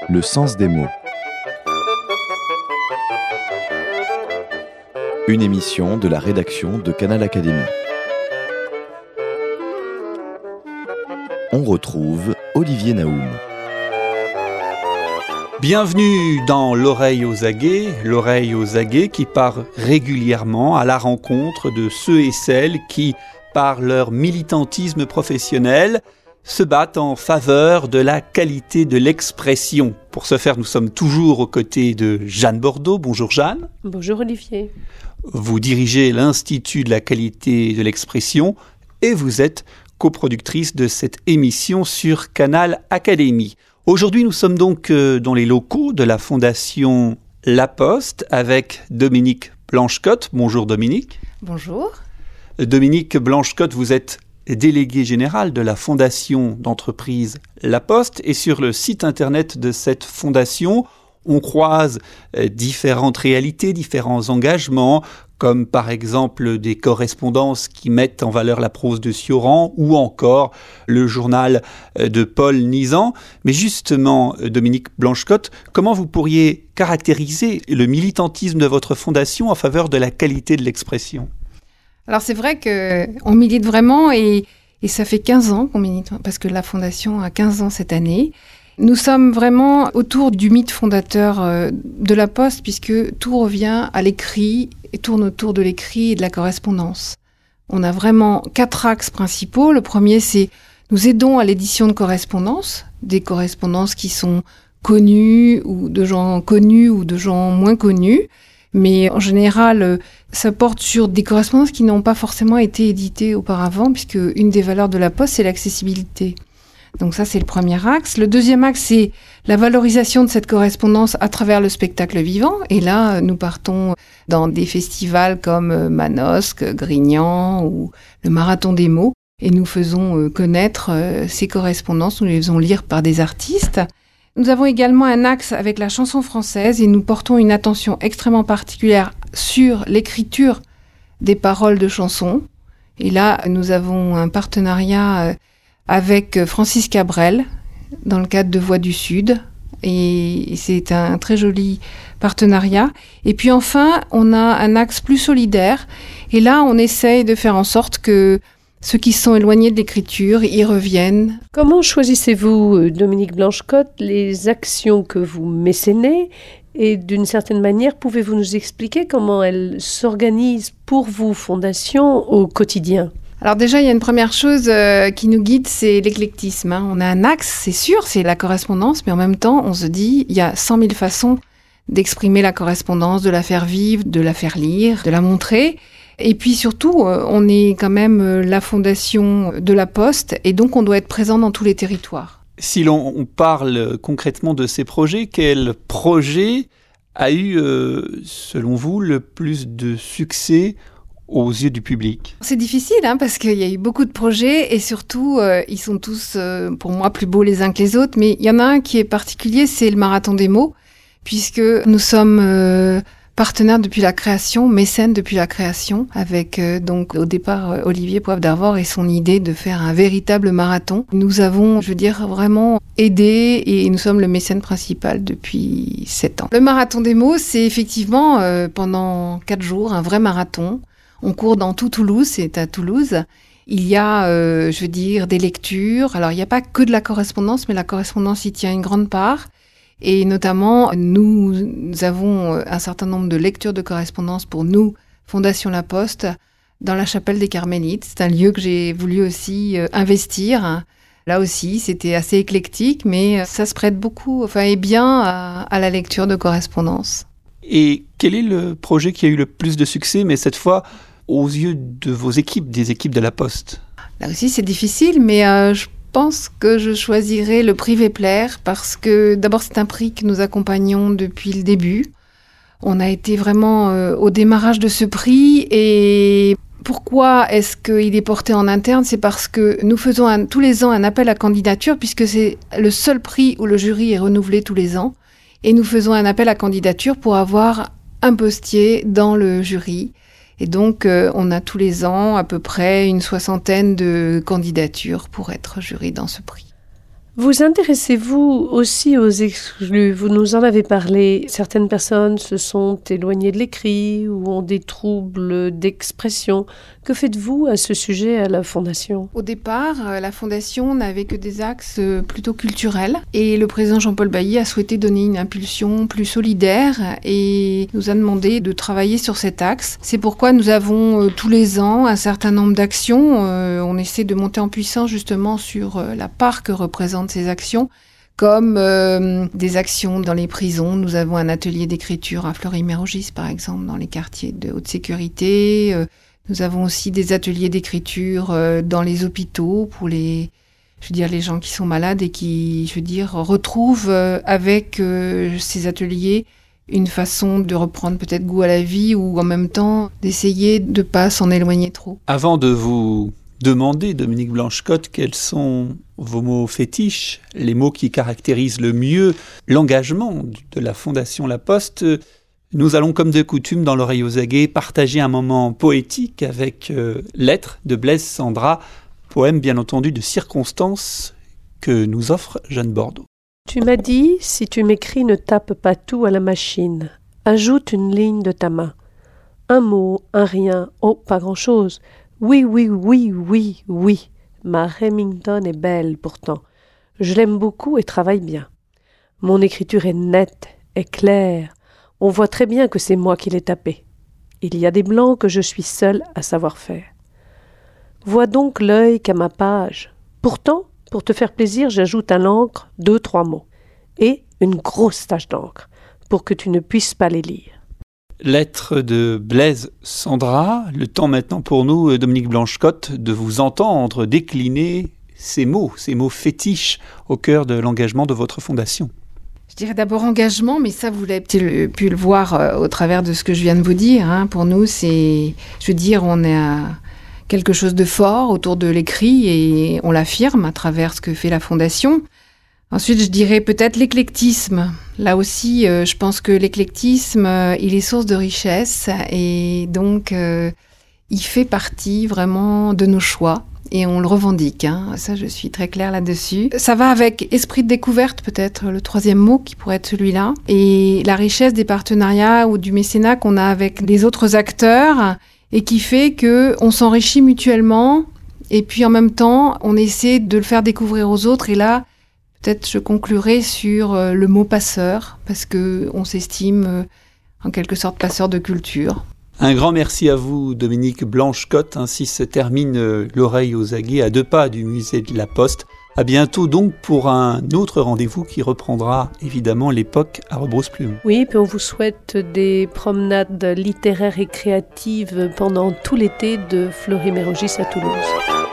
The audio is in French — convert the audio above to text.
Le sens des mots. Une émission de la rédaction de Canal Académie. On retrouve Olivier Naoum. Bienvenue dans l'oreille aux aguets qui part régulièrement à la rencontre de ceux et celles qui, par leur militantisme professionnel, se battent en faveur de la qualité de l'expression. Pour ce faire, nous sommes toujours aux côtés de Jeanne Bordeaux. Bonjour Jeanne. Bonjour Olivier. Vous dirigez l'Institut de la qualité de l'expression et vous êtes coproductrice de cette émission sur Canal Académie. Aujourd'hui, nous sommes donc dans les locaux de la Fondation La Poste avec Dominique Blanchecotte. Bonjour Dominique. Bonjour. Dominique Blanchecotte, vous êtes délégué général de la fondation d'entreprise La Poste, et sur le site internet de cette fondation, on croise différentes réalités, différents engagements, comme par exemple des correspondances qui mettent en valeur la prose de Cioran ou encore le journal de Paul Nizan. Mais justement, Dominique Blanchecotte, comment vous pourriez caractériser le militantisme de votre fondation en faveur de la qualité de l'expression ? Alors c'est vrai qu'on milite vraiment et ça fait 15 ans qu'on milite, parce que la Fondation a 15 ans cette année. Nous sommes vraiment autour du mythe fondateur de la Poste, puisque tout revient à l'écrit et tourne autour de l'écrit et de la correspondance. On a vraiment 4 axes principaux. Le premier, c'est nous aidons à l'édition de correspondances, des correspondances qui sont connues ou de gens connus ou de gens moins connus. Mais en général, ça porte sur des correspondances qui n'ont pas forcément été éditées auparavant, puisque une des valeurs de la Poste, c'est l'accessibilité. Donc ça, c'est le premier axe. Le deuxième axe, c'est la valorisation de cette correspondance à travers le spectacle vivant. Et là, nous partons dans des festivals comme Manosque, Grignan ou le Marathon des mots. Et nous faisons connaître ces correspondances, nous les faisons lire par des artistes. Nous avons également un axe avec la chanson française et nous portons une attention extrêmement particulière sur l'écriture des paroles de chansons. Et là, nous avons un partenariat avec Francis Cabrel dans le cadre de Voix du Sud. Et c'est un très joli partenariat. Et puis enfin, on a un axe plus solidaire. Et là, on essaye de faire en sorte que ceux qui sont éloignés de l'écriture y reviennent. Comment choisissez-vous, Dominique Blanchecotte, les actions que vous mécénez ? Et d'une certaine manière, pouvez-vous nous expliquer comment elles s'organisent pour vous, Fondation, au quotidien ? Alors déjà, il y a une première chose qui nous guide, c'est l'éclectisme. On a un axe, c'est sûr, c'est la correspondance, mais en même temps, on se dit, il y a 100 000 façons d'exprimer la correspondance, de la faire vivre, de la faire lire, de la montrer. Et puis surtout, on est quand même la fondation de la Poste et donc on doit être présent dans tous les territoires. Si l'on parle concrètement de ces projets, quel projet a eu, selon vous, le plus de succès aux yeux du public ? C'est difficile parce qu'il y a eu beaucoup de projets et surtout, ils sont tous, pour moi, plus beaux les uns que les autres. Mais il y en a un qui est particulier, c'est le Marathon des mots, puisque nous sommes partenaire depuis la création, mécène depuis la création, avec donc au départ Olivier Poivre d'Arvor et son idée de faire un véritable marathon. Nous avons, vraiment aidé et nous sommes le mécène principal depuis 7 ans. Le Marathon des mots, c'est effectivement pendant 4 jours un vrai marathon. On court dans tout Toulouse, c'est à Toulouse. Il y a, des lectures. Alors il n'y a pas que de la correspondance, mais la correspondance y tient une grande part. Et notamment, nous avons un certain nombre de lectures de correspondance pour nous, Fondation La Poste, dans la chapelle des Carmélites. C'est un lieu que j'ai voulu aussi investir. Là aussi, c'était assez éclectique, mais ça se prête beaucoup, et bien à la lecture de correspondance. Et quel est le projet qui a eu le plus de succès, mais cette fois aux yeux de vos équipes, des équipes de La Poste ? Là aussi, c'est difficile, mais je pense que je choisirais le prix Vepler parce que d'abord c'est un prix que nous accompagnons depuis le début. On a été vraiment au démarrage de ce prix et pourquoi est-ce qu'il est porté en interne ? C'est parce que nous faisons tous les ans un appel à candidature puisque c'est le seul prix où le jury est renouvelé tous les ans et nous faisons un appel à candidature pour avoir un postier dans le jury. Et donc, on a tous les ans à peu près une 60aine de candidatures pour être jury dans ce prix. Vous intéressez-vous aussi aux exclus? Vous nous en avez parlé. Certaines personnes se sont éloignées de l'écrit ou ont des troubles d'expression. Que faites-vous à ce sujet à la Fondation? Au départ, la Fondation n'avait que des axes plutôt culturels et le président Jean-Paul Bailly a souhaité donner une impulsion plus solidaire et nous a demandé de travailler sur cet axe. C'est pourquoi nous avons tous les ans un certain nombre d'actions. On essaie de monter en puissance justement sur la part que représentent ces actions, comme des actions dans les prisons. Nous avons un atelier d'écriture à Fleury-Mérogis, par exemple, dans les quartiers de haute sécurité. Nous avons aussi des ateliers d'écriture dans les hôpitaux pour les gens qui sont malades et qui, retrouvent avec ces ateliers une façon de reprendre peut-être goût à la vie ou en même temps d'essayer de ne pas s'en éloigner trop. Avant de vous demander, Dominique Blanche-Cotte, quels sont vos mots fétiches, les mots qui caractérisent le mieux l'engagement de la Fondation La Poste, nous allons, comme de coutume, dans l'oreille aux aguets, partager un moment poétique avec Lettres de Blaise Cendrars, poème bien entendu de circonstance que nous offre Jeanne Bordeaux. Tu m'as dit, si tu m'écris, ne tape pas tout à la machine. Ajoute une ligne de ta main. Un mot, un rien, oh, pas grand-chose. Oui, oui, oui, oui, oui. Ma Remington est belle pourtant. Je l'aime beaucoup et travaille bien. Mon écriture est nette, est claire. On voit très bien que c'est moi qui l'ai tapée. Il y a des blancs que je suis seule à savoir faire. Vois donc l'œil qu'à ma page. Pourtant, pour te faire plaisir, j'ajoute à l'encre 2-3 mots. Et une grosse tache d'encre, pour que tu ne puisses pas les lire. Lettres de Blaise Cendrars, le temps maintenant pour nous, Dominique Blanche-Cotte, de vous entendre décliner ces mots fétiches au cœur de l'engagement de votre fondation. Je dirais d'abord engagement, mais ça, vous l'avez peut-être pu le voir au travers de ce que je viens de vous dire. Pour nous, on est à quelque chose de fort autour de l'écrit et on l'affirme à travers ce que fait la Fondation. Ensuite, je dirais peut-être l'éclectisme. Là aussi, je pense que l'éclectisme, il est source de richesse et donc il fait partie vraiment de nos choix et on le revendique. Ça, je suis très claire là-dessus. Ça va avec esprit de découverte, peut-être le troisième mot qui pourrait être celui-là, et la richesse des partenariats ou du mécénat qu'on a avec les autres acteurs et qui fait qu'on s'enrichit mutuellement et puis en même temps, on essaie de le faire découvrir aux autres et là, peut-être je conclurai sur le mot passeur, parce qu'on s'estime en quelque sorte passeur de culture. Un grand merci à vous, Dominique Blanche-Cotte. Ainsi se termine l'oreille aux aguets à 2 pas du musée de la Poste. À bientôt donc pour un autre rendez-vous qui reprendra évidemment l'époque à Rebrousse-Plume. Oui, puis on vous souhaite des promenades littéraires et créatives pendant tout l'été de Fleury-Mérogis à Toulouse.